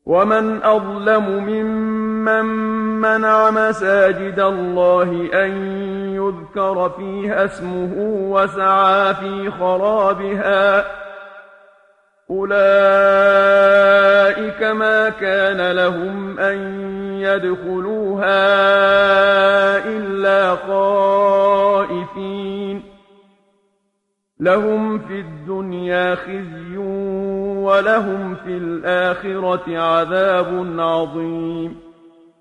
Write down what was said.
ومن أظلم ممن منع مساجد الله أن يذكر فيها اسمه وسعى في خرابها أولئك ما كان لهم أن يدخلوها إلا خائفين لهم في الدنيا خزي ولهم في الآخرة عذاب عظيم